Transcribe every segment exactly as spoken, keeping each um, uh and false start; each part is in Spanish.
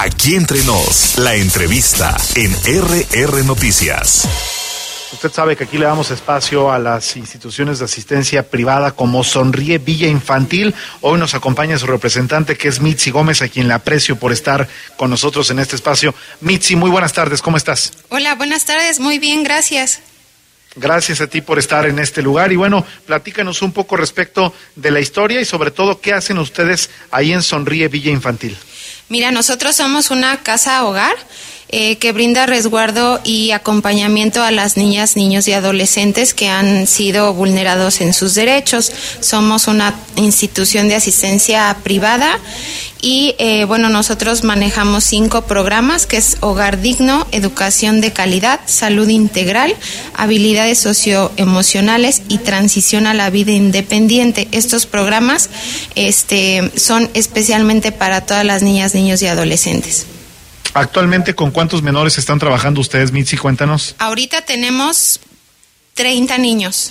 Aquí Entre Nos, la entrevista en R R Noticias. Usted sabe que aquí le damos espacio a las instituciones de asistencia privada como Sonríe Villa Infantil. Hoy nos acompaña su representante, que es Mitzi Gómez, a quien le aprecio por estar con nosotros en este espacio. Mitzi, muy buenas tardes, ¿cómo estás? Hola, buenas tardes, muy bien, gracias. Gracias a ti por estar en este lugar. Y bueno, platícanos un poco respecto de la historia y sobre todo, ¿qué hacen ustedes ahí en Sonríe Villa Infantil? Mira, nosotros somos una casa hogar eh, que brinda resguardo y acompañamiento a las niñas, niños y adolescentes que han sido vulnerados en sus derechos. Somos una institución de asistencia privada y eh, bueno, nosotros manejamos cinco programas, que es Hogar Digno, Educación de Calidad, Salud Integral, Habilidades Socioemocionales y Transición a la Vida Independiente. Estos programas este, son especialmente para todas las niñas, niños y adolescentes. Actualmente, ¿con cuántos menores están trabajando ustedes, Mitzi? Cuéntanos. Ahorita tenemos treinta niños.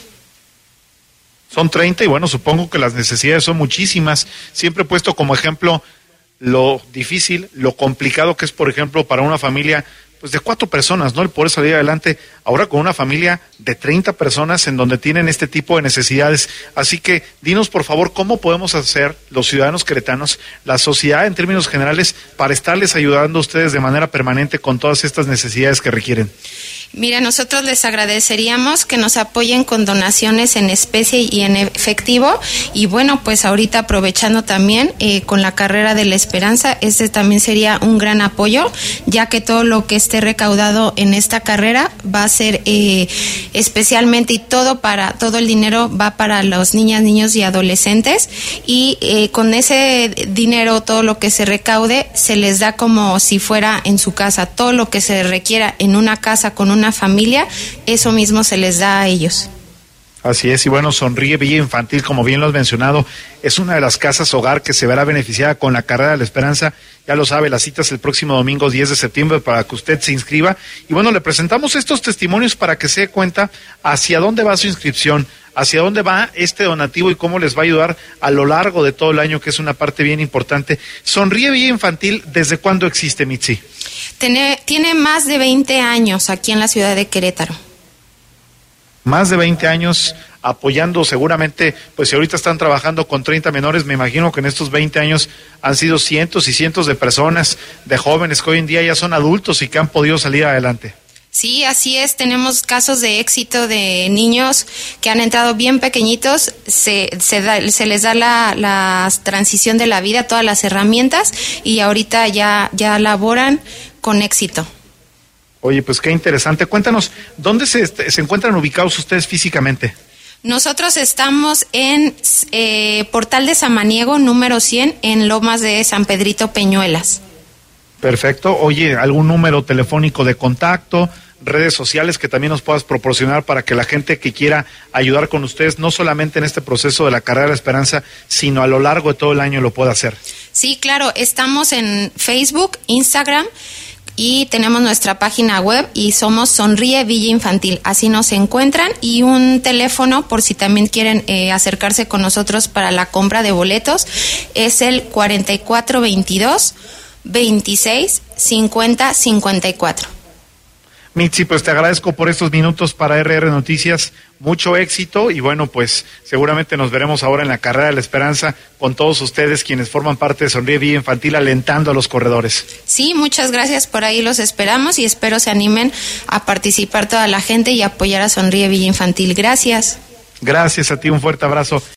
Son treinta y bueno, supongo que las necesidades son muchísimas. Siempre he puesto como ejemplo lo difícil, lo complicado que es, por ejemplo, para una familia pues de cuatro personas, ¿no? El poder salir adelante ahora con una familia de treinta personas en donde tienen este tipo de necesidades. Así que dinos, por favor, ¿cómo podemos hacer los ciudadanos queretanos, la sociedad en términos generales, para estarles ayudando a ustedes de manera permanente con todas estas necesidades que requieren? Mira, nosotros les agradeceríamos que nos apoyen con donaciones en especie y en efectivo. Y bueno, pues ahorita aprovechando también eh, con la carrera de la esperanza, este también sería un gran apoyo, ya que todo lo que esté recaudado en esta carrera va a ser eh, especialmente y todo para todo el dinero va para los niñas, niños y adolescentes. Y eh, con ese dinero, todo lo que se recaude, se les da como si fuera en su casa. Todo lo que se requiera en una casa con una una familia, eso mismo se les da a ellos. Así es, y bueno, Sonríe Villa Infantil, como bien lo has mencionado, es una de las casas hogar que se verá beneficiada con la carrera de la esperanza. Ya lo sabe, la cita es el próximo domingo diez de septiembre para que usted se inscriba. Y bueno, le presentamos estos testimonios para que se dé cuenta hacia dónde va su inscripción, hacia dónde va este donativo y cómo les va a ayudar a lo largo de todo el año, que es una parte bien importante. Sonríe Villa Infantil, ¿desde cuándo existe, Mitzi? Tiene, tiene más de veinte años aquí en la ciudad de Querétaro. Más de veinte años apoyando, seguramente, pues si ahorita están trabajando con treinta menores, me imagino que en estos veinte años han sido cientos y cientos de personas, de jóvenes que hoy en día ya son adultos y que han podido salir adelante. Sí, así es, tenemos casos de éxito de niños que han entrado bien pequeñitos, se, se, da, se les da la, la transición de la vida, todas las herramientas, y ahorita ya, ya laboran con éxito. Oye, pues qué interesante. Cuéntanos, ¿dónde se, se encuentran ubicados ustedes físicamente? Nosotros estamos en eh, Portal de Samaniego, número cien, en Lomas de San Pedrito Peñuelas. Perfecto. Oye, ¿algún número telefónico de contacto, redes sociales que también nos puedas proporcionar para que la gente que quiera ayudar con ustedes, no solamente en este proceso de la carrera de la esperanza, sino a lo largo de todo el año lo pueda hacer? Sí, claro, estamos en Facebook, Instagram, y tenemos nuestra página web y somos Sonríe Villa Infantil, así nos encuentran, y un teléfono por si también quieren eh, acercarse con nosotros para la compra de boletos, es el cuarenta y cuatro veintidós, veintiséis, cincuenta, cincuenta y cuatro. Mitzi, pues te agradezco por estos minutos para R R Noticias, mucho éxito y bueno, pues seguramente nos veremos ahora en la carrera de la esperanza con todos ustedes quienes forman parte de Sonríe Villa Infantil, alentando a los corredores. Sí, muchas gracias, por ahí los esperamos y espero se animen a participar toda la gente y apoyar a Sonríe Villa Infantil. Gracias. Gracias a ti, un fuerte abrazo.